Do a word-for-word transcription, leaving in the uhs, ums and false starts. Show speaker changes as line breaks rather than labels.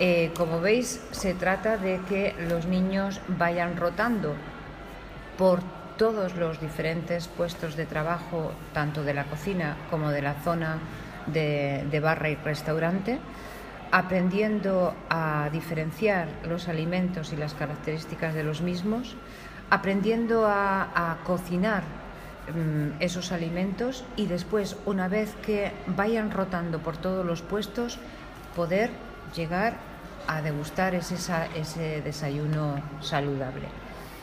Eh, como veis, se trata de que los niños vayan rotando por todos los diferentes puestos de trabajo, tanto de la cocina como de la zona de, de barra y restaurante, aprendiendo a diferenciar los alimentos y las características de los mismos, aprendiendo a, a cocinar mmm, esos alimentos y después, una vez que vayan rotando por todos los puestos, poder llegar a degustar ese, ese desayuno saludable.